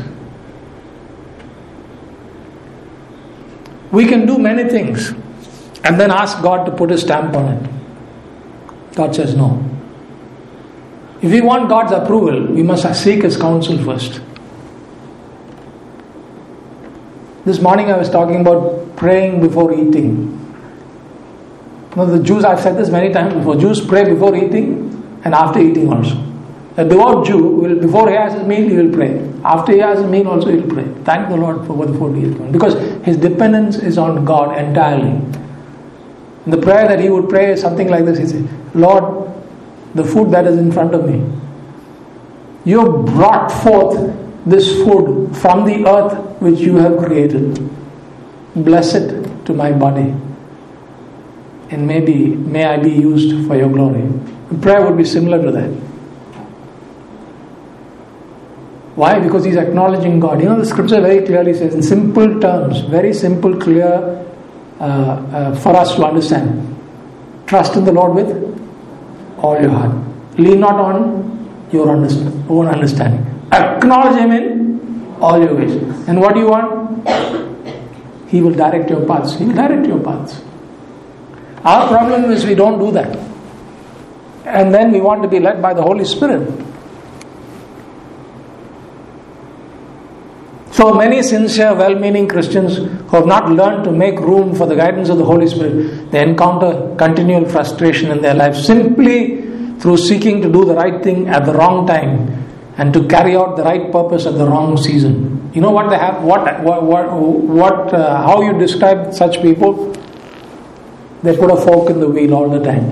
We can do many things and then ask God to put a stamp on it. God says no. If we want God's approval, we must seek His counsel first. This morning I was talking about praying before eating. The Jews, I've said this many times before, Jews pray before eating and after eating also. A devout Jew will, before he has his meal, he will pray. After he has his meal also, he will pray. Thank the Lord for the food he has given. Because his dependence is on God entirely. And the prayer that he would pray is something like this. He said, Lord, the food that is in front of me, you have brought forth this food from the earth which you have created. Bless it to my body. And may I be used for your glory. The prayer would be similar to that. Why? Because he's acknowledging God. The scripture very clearly says in simple terms, very simple, clear for us to understand. Trust in the Lord with all your heart. Lean not on your own understanding. Acknowledge Him in all your ways. And what do you want? He will direct your paths. He will direct your paths. Our problem is we don't do that. And then we want to be led by the Holy Spirit. So many sincere, well-meaning Christians who have not learned to make room for the guidance of the Holy Spirit, they encounter continual frustration in their lives simply through seeking to do the right thing at the wrong time and to carry out the right purpose at the wrong season. You know what they have? How you describe such people? They put a fork in the wheel all the time.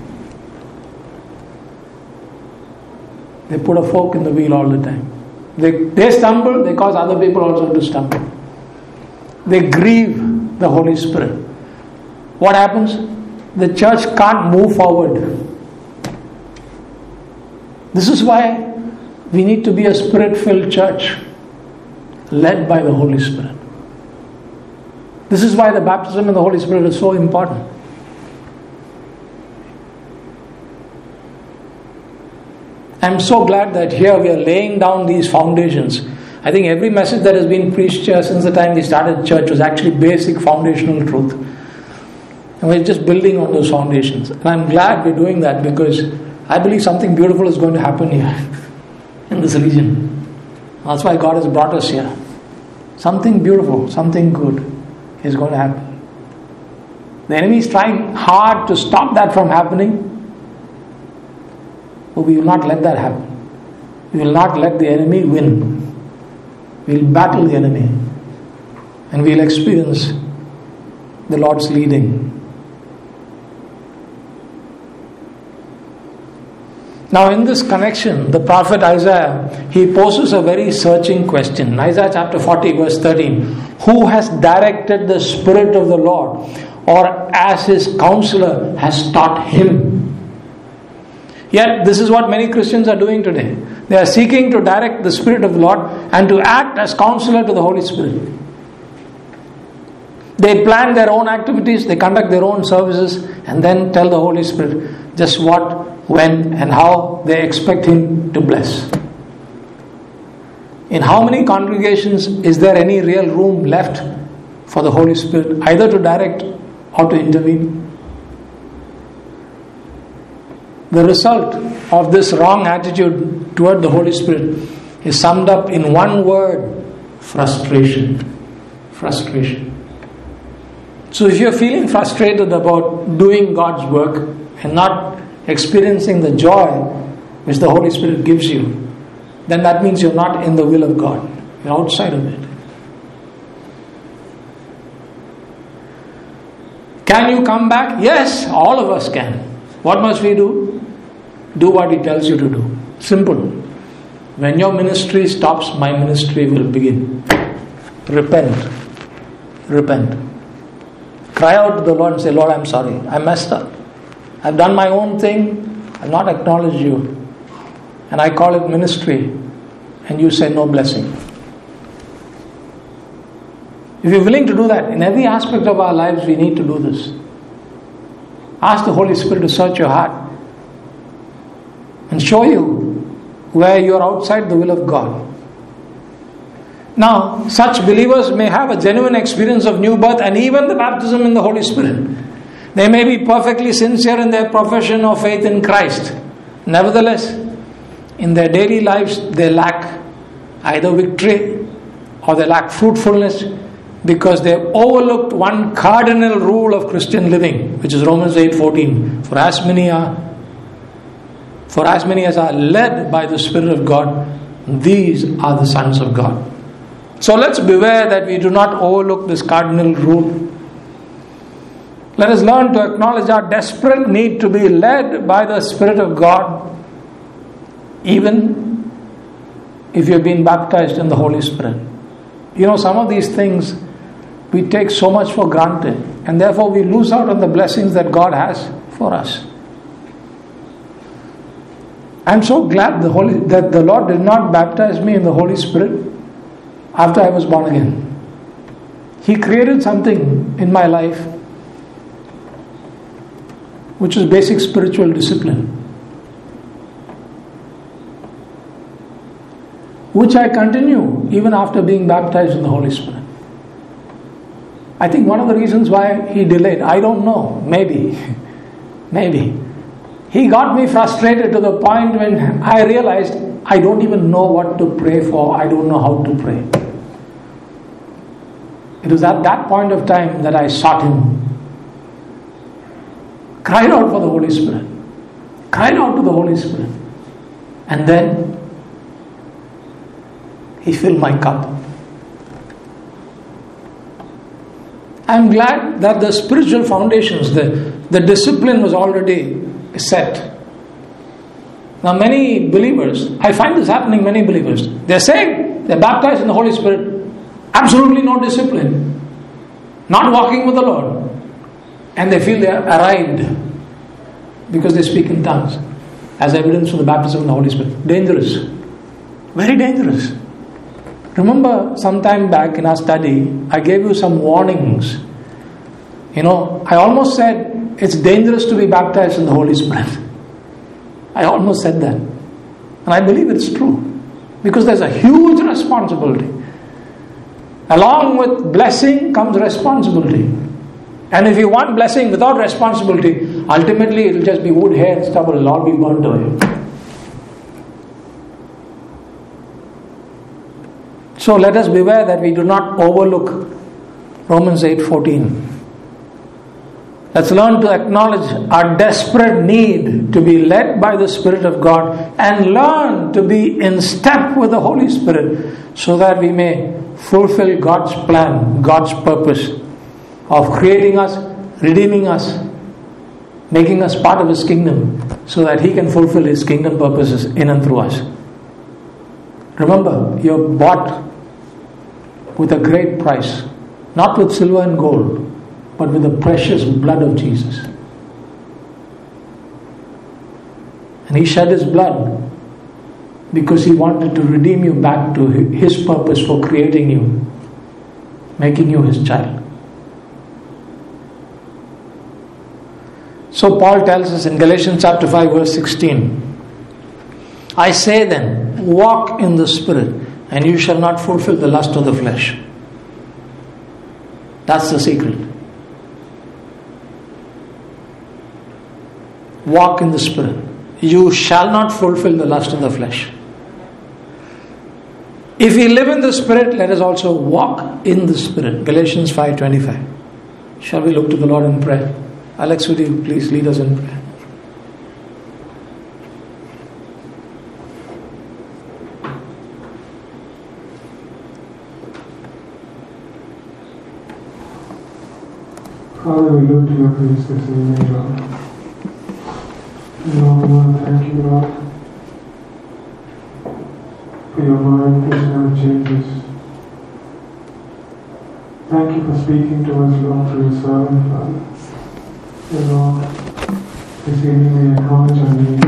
They put a fork in the wheel all the time. They stumble, they cause other people also to stumble. They grieve the Holy Spirit. What happens? The church can't move forward. This is why we need to be a Spirit-filled church, led by the Holy Spirit. This is why the baptism in the Holy Spirit is so important. I'm so glad that here we are laying down these foundations. I think every message that has been preached here since the time we started church was actually basic foundational truth. And we're just building on those foundations. And I'm glad we're doing that because I believe something beautiful is going to happen here in this region. That's why God has brought us here. Something beautiful, something good is going to happen. The enemy is trying hard to stop that from happening. But we will not let that happen. We will not let the enemy win. We will battle the enemy. And we will experience the Lord's leading. Now in this connection, the prophet Isaiah, he poses a very searching question. Isaiah chapter 40 verse 13. Who has directed the Spirit of the Lord, or as his counselor has taught him? Yet this is what many Christians are doing today. They are seeking to direct the Spirit of the Lord and to act as counselor to the Holy Spirit. They plan their own activities, they conduct their own services, and then tell the Holy Spirit just what, when, and how they expect Him to bless. In how many congregations is there any real room left for the Holy Spirit either to direct or to intervene? The result of this wrong attitude toward the Holy Spirit is summed up in one word: frustration. Frustration. So if you're feeling frustrated about doing God's work and not experiencing the joy which the Holy Spirit gives you, then that means you're not in the will of God. You're outside of it. Can you come back? Yes, all of us can. What must we do? Do what He tells you to do. Simple. When your ministry stops, my ministry will begin. Repent. Repent. Cry out to the Lord and say, Lord, I'm sorry. I messed up. I've done my own thing. I've not acknowledged you. And I call it ministry. And you say no blessing. If you're willing to do that, in every aspect of our lives, we need to do this. Ask the Holy Spirit to search your heart and show you where you are outside the will of God. Now, such believers may have a genuine experience of new birth and even the baptism in the Holy Spirit. They may be perfectly sincere in their profession of faith in Christ. Nevertheless, in their daily lives, they lack either victory or they lack fruitfulness because they have overlooked one cardinal rule of Christian living, which is Romans 8:14. For as many as are led by the Spirit of God, these are the sons of God. So let's beware that we do not overlook this cardinal rule. Let us learn to acknowledge our desperate need to be led by the Spirit of God, even if you have been baptized in the Holy Spirit. You know, some of these things we take so much for granted, and therefore we lose out on the blessings that God has for us. I'm so glad that the Lord did not baptize me in the Holy Spirit after I was born again. He created something in my life which is basic spiritual discipline, which I continue even after being baptized in the Holy Spirit. I think one of the reasons why He delayed, I don't know, maybe, He got me frustrated to the point when I realized I don't even know what to pray for, I don't know how to pray. It was at that point of time that I sought Him, cried out for the Holy Spirit, cried out to the Holy Spirit, and then He filled my cup. I'm glad that the spiritual foundations, the discipline was already set. Now many believers, I find this happening, many believers, they're saying they're baptized in the Holy Spirit, absolutely no discipline, not walking with the Lord, and they feel they are arrived because they speak in tongues as evidence of the baptism in the Holy Spirit. Dangerous, very dangerous. Remember, some time back in our study, I gave you some warnings. You know, I almost said it's dangerous to be baptized in the Holy Spirit. I almost said that. And I believe it's true. Because there's a huge responsibility. Along with blessing comes responsibility. And if you want blessing without responsibility, ultimately it will just be wood, hair, and stubble. It will all be burnt away. So let us beware that we do not overlook Romans 8:14. Let's learn to acknowledge our desperate need to be led by the Spirit of God and learn to be in step with the Holy Spirit so that we may fulfill God's plan, God's purpose of creating us, redeeming us, making us part of His kingdom so that He can fulfill His kingdom purposes in and through us. Remember, you're bought with a great price, not with silver and gold, but with the precious blood of Jesus. And He shed His blood because He wanted to redeem you back to His purpose for creating you, making you His child. So Paul tells us in Galatians chapter 5 verse 16, I say then, walk in the Spirit, and you shall not fulfill the lust of the flesh. That's the secret. Walk in the Spirit. You shall not fulfill the lust of the flesh. If we live in the Spirit, let us also walk in the Spirit. Galatians 5:25. Shall we look to the Lord in prayer? Alex, would you please lead us in prayer? Father, we look to your face this evening, Lord. Lord, we want to thank you, Lord, for your word which never changes. Thank you for speaking to us, Lord, through your servant, Father. And Lord, this evening we acknowledge our need.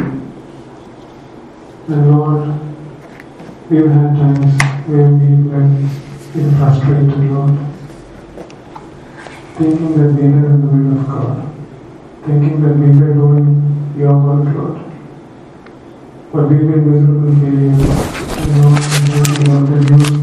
And Lord, we have had times where we've been frustrated, Lord, thinking that we are in the will of God. thinking that we were doing your workload. But we've been miserable feeling, you wanted you